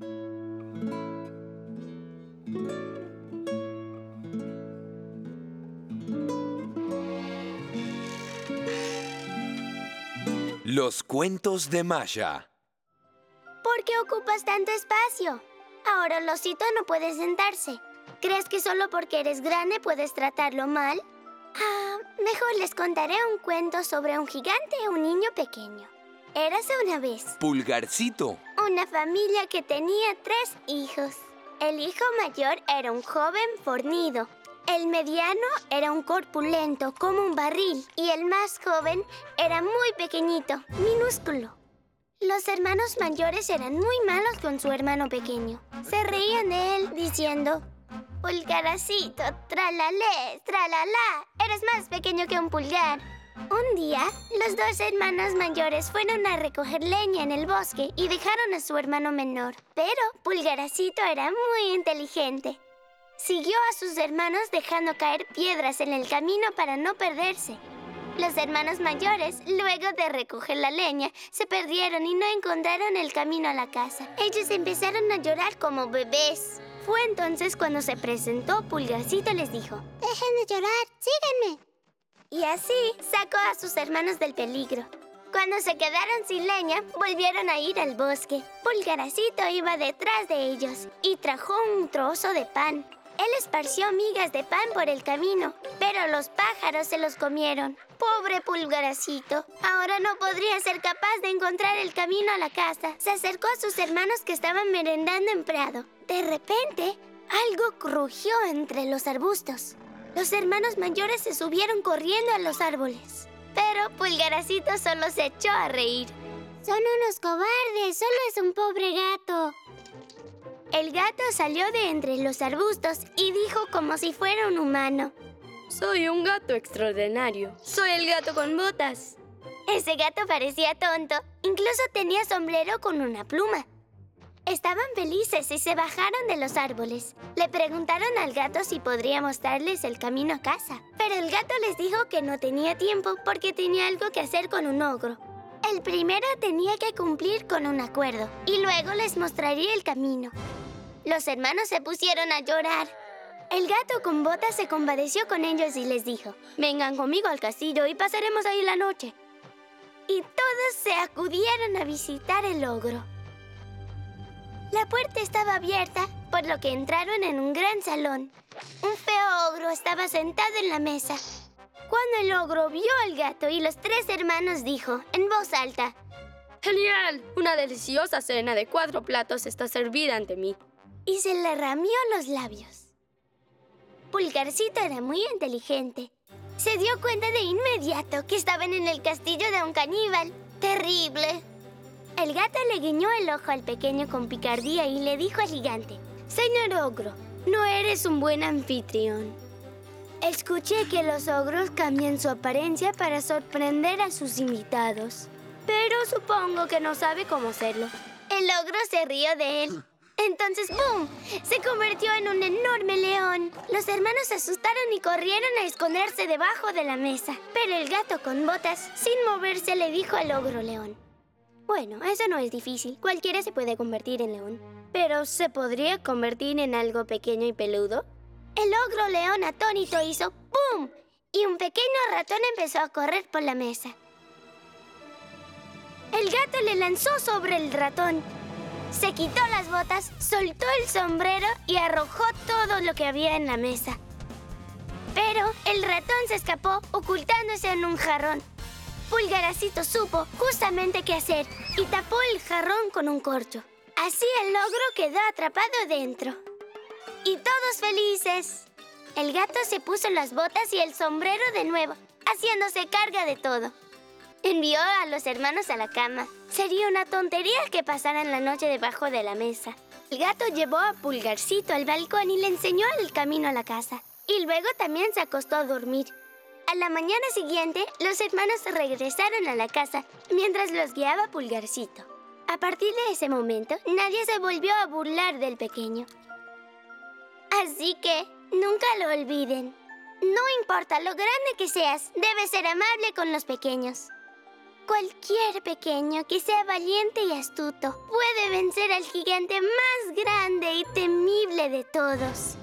Los cuentos de Masha. ¿Por qué ocupas tanto espacio? Ahora el osito no puede sentarse. ¿Crees que solo porque eres grande puedes tratarlo mal? Mejor les contaré un cuento sobre un gigante y un niño pequeño. Érase una vez Pulgarcito. una familia que tenía 3 hijos. El hijo mayor era un joven fornido. El mediano era un corpulento como un barril. Y el más joven era muy pequeñito, minúsculo. Los hermanos mayores eran muy malos con su hermano pequeño. Se reían de él diciendo: Pulgarcito, tralalé, tralala, eres más pequeño que un pulgar. Un día, los 2 hermanos mayores fueron a recoger leña en el bosque y dejaron a su hermano menor. Pero Pulgarcito era muy inteligente. Siguió a sus hermanos dejando caer piedras en el camino para no perderse. Los hermanos mayores, luego de recoger la leña, se perdieron y no encontraron el camino a la casa. Ellos empezaron a llorar como bebés. Fue entonces cuando se presentó Pulgarcito y les dijo: «Dejen de llorar, síganme». Y así sacó a sus hermanos del peligro. Cuando se quedaron sin leña, volvieron a ir al bosque. Pulgarcito iba detrás de ellos y trajo un trozo de pan. Él esparció migas de pan por el camino, pero los pájaros se los comieron. ¡Pobre Pulgarcito! Ahora no podría ser capaz de encontrar el camino a la casa. Se acercó a sus hermanos que estaban merendando en prado. De repente, algo crujió entre los arbustos. Los hermanos mayores se subieron corriendo a los árboles. Pero Pulgarcito solo se echó a reír. «Son unos cobardes, solo es un pobre gato». El gato salió de entre los arbustos y dijo como si fuera un humano: Soy un gato extraordinario. Soy el gato con botas. Ese gato parecía tonto. Incluso tenía sombrero con una pluma. Estaban felices y se bajaron de los árboles. Le preguntaron al gato si podría mostrarles el camino a casa. Pero el gato les dijo que no tenía tiempo porque tenía algo que hacer con un ogro. El primero tenía que cumplir con un acuerdo y luego les mostraría el camino. Los hermanos se pusieron a llorar. El gato con botas se compadeció con ellos y les dijo: «Vengan conmigo al castillo y pasaremos ahí la noche». Y todos se acudieron a visitar el ogro. La puerta estaba abierta, por lo que entraron en un gran salón. Un feo ogro estaba sentado en la mesa. Cuando el ogro vio al gato y los 3 hermanos, dijo en voz alta: ¡Genial! Una deliciosa cena de 4 platos está servida ante mí. Y se le ramió los labios. Pulgarcito era muy inteligente. Se dio cuenta de inmediato que estaban en el castillo de un caníbal. ¡Terrible! El gato le guiñó el ojo al pequeño con picardía y le dijo al gigante: «Señor ogro, no eres un buen anfitrión. Escuché que los ogros cambian su apariencia para sorprender a sus invitados, pero supongo que no sabe cómo hacerlo». El ogro se rió de él. Entonces, ¡bum!, se convirtió en un enorme león. Los hermanos se asustaron y corrieron a esconderse debajo de la mesa. Pero el gato con botas, sin moverse, le dijo al ogro león: «Bueno, eso no es difícil. Cualquiera se puede convertir en león. Pero, ¿se podría convertir en algo pequeño y peludo?». El ogro león atónito hizo ¡pum!, y un pequeño ratón empezó a correr por la mesa. El gato le lanzó sobre el ratón. Se quitó las botas, soltó el sombrero y arrojó todo lo que había en la mesa. Pero el ratón se escapó, ocultándose en un jarrón. Pulgarcito supo justamente qué hacer y tapó el jarrón con un corcho. Así el ogro quedó atrapado dentro. Y todos felices. El gato se puso las botas y el sombrero de nuevo, haciéndose carga de todo. Envió a los hermanos a la cama. Sería una tontería que pasaran la noche debajo de la mesa. El gato llevó a Pulgarcito al balcón y le enseñó el camino a la casa. Y luego también se acostó a dormir. A la mañana siguiente, los hermanos regresaron a la casa mientras los guiaba Pulgarcito. A partir de ese momento, nadie se volvió a burlar del pequeño. Así que, nunca lo olviden. No importa lo grande que seas, debes ser amable con los pequeños. cualquier pequeño que sea valiente y astuto puede vencer al gigante más grande y temible de todos.